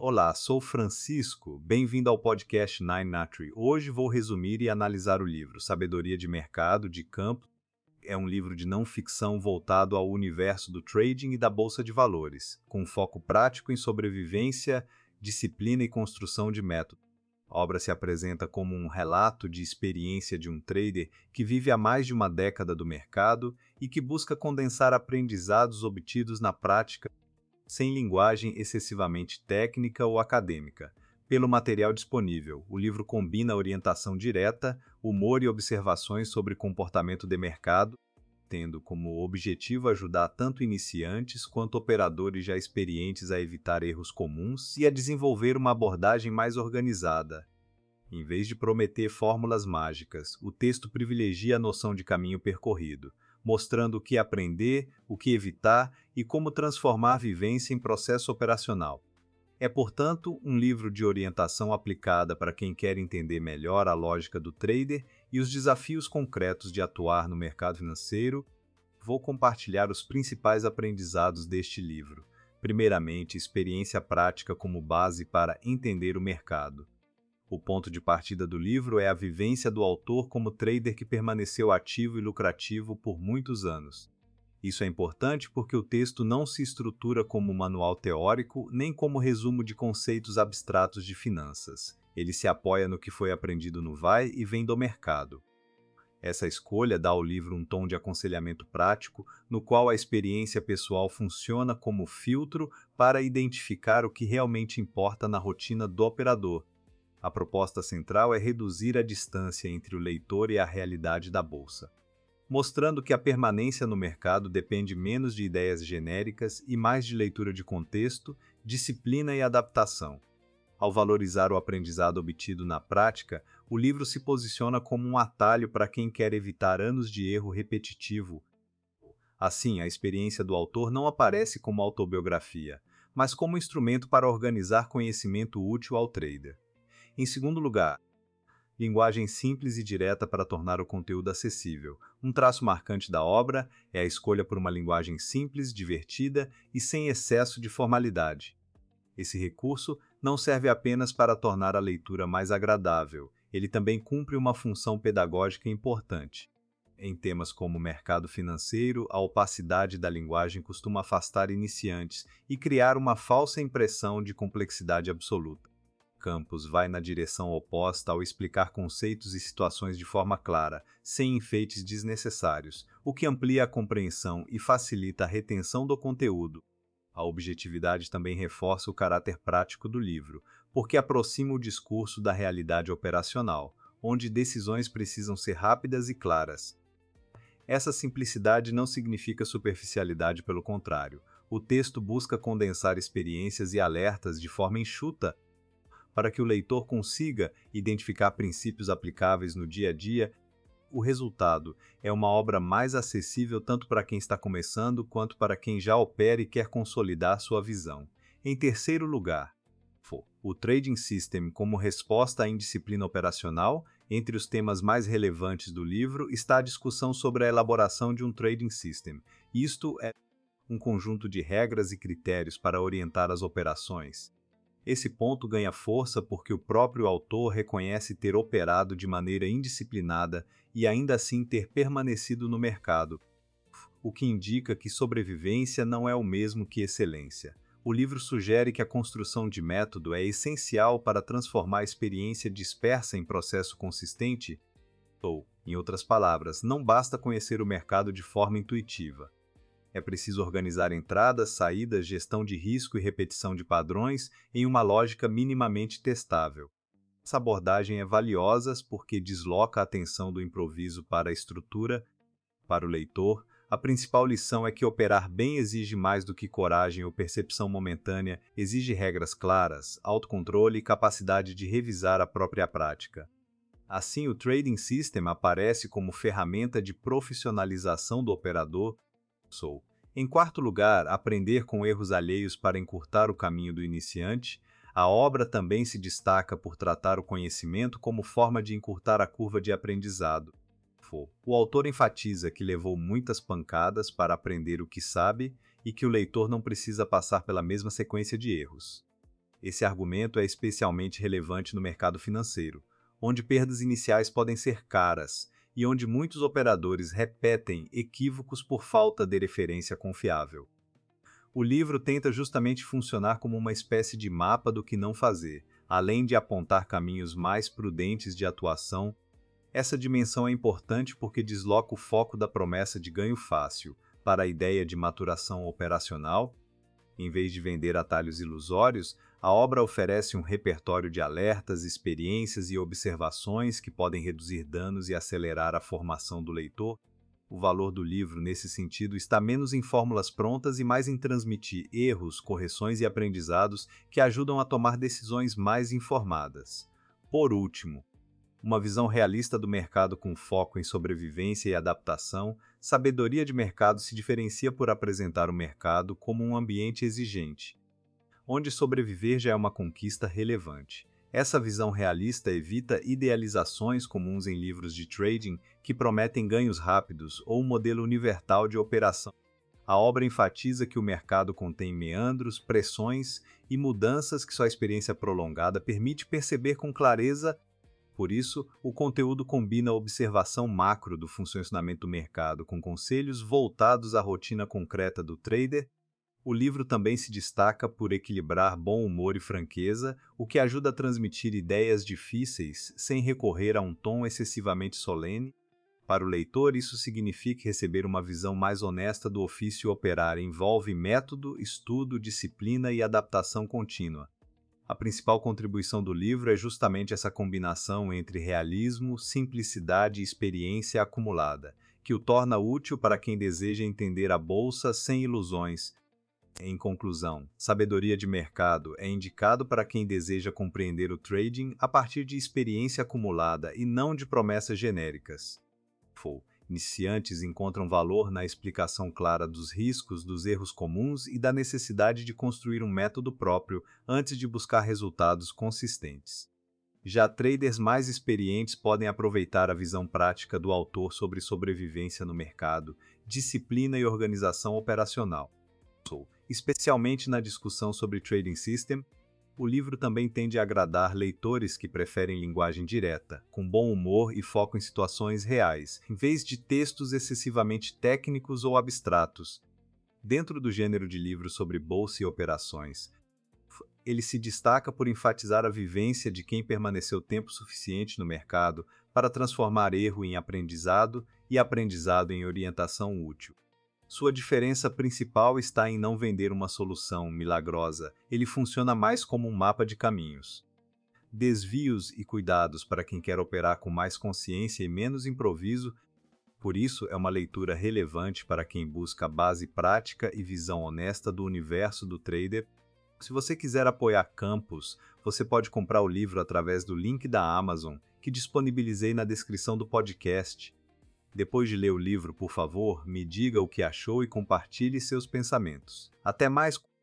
Olá, sou Francisco. Bem-vindo ao podcast Nine Natry. Hoje vou resumir e analisar o livro Sabedoria de Mercado de Campo. É um livro de não ficção voltado ao universo do trading e da bolsa de valores, com foco prático em sobrevivência, disciplina e construção de método. A obra se apresenta como um relato de experiência de um trader que vive há mais de uma década do mercado e que busca condensar aprendizados obtidos na prática sem linguagem excessivamente técnica ou acadêmica. Pelo material disponível, o livro combina orientação direta, humor e observações sobre comportamento de mercado, tendo como objetivo ajudar tanto iniciantes quanto operadores já experientes a evitar erros comuns e a desenvolver uma abordagem mais organizada. Em vez de prometer fórmulas mágicas, o texto privilegia a noção de caminho percorrido, mostrando o que aprender, o que evitar e como transformar a vivência em processo operacional. É, portanto, um livro de orientação aplicada para quem quer entender melhor a lógica do trader e os desafios concretos de atuar no mercado financeiro. Vou compartilhar os principais aprendizados deste livro. Primeiramente, experiência prática como base para entender o mercado. O ponto de partida do livro é a vivência do autor como trader que permaneceu ativo e lucrativo por muitos anos. Isso é importante porque o texto não se estrutura como manual teórico nem como resumo de conceitos abstratos de finanças. Ele se apoia no que foi aprendido no vai e vem do mercado. Essa escolha dá ao livro um tom de aconselhamento prático, no qual a experiência pessoal funciona como filtro para identificar o que realmente importa na rotina do operador. A proposta central é reduzir a distância entre o leitor e a realidade da bolsa, mostrando que a permanência no mercado depende menos de ideias genéricas e mais de leitura de contexto, disciplina e adaptação. Ao valorizar o aprendizado obtido na prática, o livro se posiciona como um atalho para quem quer evitar anos de erro repetitivo. Assim, a experiência do autor não aparece como autobiografia, mas como instrumento para organizar conhecimento útil ao trader. Em segundo lugar, linguagem simples e direta para tornar o conteúdo acessível. Um traço marcante da obra é a escolha por uma linguagem simples, divertida e sem excesso de formalidade. Esse recurso não serve apenas para tornar a leitura mais agradável, ele também cumpre uma função pedagógica importante. Em temas como mercado financeiro, a opacidade da linguagem costuma afastar iniciantes e criar uma falsa impressão de complexidade absoluta. Campos vai na direção oposta ao explicar conceitos e situações de forma clara, sem enfeites desnecessários, o que amplia a compreensão e facilita a retenção do conteúdo. A objetividade também reforça o caráter prático do livro, porque aproxima o discurso da realidade operacional, onde decisões precisam ser rápidas e claras. Essa simplicidade não significa superficialidade, pelo contrário. O texto busca condensar experiências e alertas de forma enxuta, para que o leitor consiga identificar princípios aplicáveis no dia a dia. O resultado é uma obra mais acessível tanto para quem está começando quanto para quem já opera e quer consolidar sua visão. Em terceiro lugar, o Trading System como resposta à indisciplina operacional. Entre os temas mais relevantes do livro está a discussão sobre a elaboração de um Trading System. Isto é um conjunto de regras e critérios para orientar as operações. Esse ponto ganha força porque o próprio autor reconhece ter operado de maneira indisciplinada e ainda assim ter permanecido no mercado, o que indica que sobrevivência não é o mesmo que excelência. O livro sugere que a construção de método é essencial para transformar a experiência dispersa em processo consistente, ou, em outras palavras, não basta conhecer o mercado de forma intuitiva. É preciso organizar entradas, saídas, gestão de risco e repetição de padrões em uma lógica minimamente testável. Essa abordagem é valiosa porque desloca a atenção do improviso para a estrutura. Para o leitor, a principal lição é que operar bem exige mais do que coragem ou percepção momentânea, exige regras claras, autocontrole e capacidade de revisar a própria prática. Assim, o Trading System aparece como ferramenta de profissionalização do operador. Em quarto lugar, aprender com erros alheios para encurtar o caminho do iniciante. A obra também se destaca por tratar o conhecimento como forma de encurtar a curva de aprendizado. O autor enfatiza que levou muitas pancadas para aprender o que sabe e que o leitor não precisa passar pela mesma sequência de erros. Esse argumento é especialmente relevante no mercado financeiro, onde perdas iniciais podem ser caras e onde muitos operadores repetem equívocos por falta de referência confiável. O livro tenta justamente funcionar como uma espécie de mapa do que não fazer, além de apontar caminhos mais prudentes de atuação. Essa dimensão é importante porque desloca o foco da promessa de ganho fácil para a ideia de maturação operacional. Em vez de vender atalhos ilusórios, a obra oferece um repertório de alertas, experiências e observações que podem reduzir danos e acelerar a formação do leitor. O valor do livro, nesse sentido, está menos em fórmulas prontas e mais em transmitir erros, correções e aprendizados que ajudam a tomar decisões mais informadas. Por último, uma visão realista do mercado com foco em sobrevivência e adaptação, Sabedoria de Mercado se diferencia por apresentar o mercado como um ambiente exigente, onde sobreviver já é uma conquista relevante. Essa visão realista evita idealizações comuns em livros de trading que prometem ganhos rápidos ou um modelo universal de operação. A obra enfatiza que o mercado contém meandros, pressões e mudanças que só a experiência prolongada permite perceber com clareza. Por isso, o conteúdo combina a observação macro do funcionamento do mercado com conselhos voltados à rotina concreta do trader. O livro também se destaca por equilibrar bom humor e franqueza, o que ajuda a transmitir ideias difíceis sem recorrer a um tom excessivamente solene. Para o leitor, isso significa receber uma visão mais honesta do ofício operar, envolve método, estudo, disciplina e adaptação contínua. A principal contribuição do livro é justamente essa combinação entre realismo, simplicidade e experiência acumulada, que o torna útil para quem deseja entender a bolsa sem ilusões. Em conclusão, Sabedoria de Mercado é indicado para quem deseja compreender o trading a partir de experiência acumulada e não de promessas genéricas. Iniciantes encontram valor na explicação clara dos riscos, dos erros comuns e da necessidade de construir um método próprio antes de buscar resultados consistentes. Já traders mais experientes podem aproveitar a visão prática do autor sobre sobrevivência no mercado, disciplina e organização operacional. Especialmente na discussão sobre Trading System, o livro também tende a agradar leitores que preferem linguagem direta, com bom humor e foco em situações reais, em vez de textos excessivamente técnicos ou abstratos. Dentro do gênero de livros sobre bolsa e operações, ele se destaca por enfatizar a vivência de quem permaneceu tempo suficiente no mercado para transformar erro em aprendizado e aprendizado em orientação útil. Sua diferença principal está em não vender uma solução milagrosa, ele funciona mais como um mapa de caminhos. Desvios e cuidados para quem quer operar com mais consciência e menos improviso, por isso é uma leitura relevante para quem busca base prática e visão honesta do universo do trader. Se você quiser apoiar Campus, você pode comprar o livro através do link da Amazon, que disponibilizei na descrição do podcast. Depois de ler o livro, por favor, me diga o que achou e compartilhe seus pensamentos. Até mais!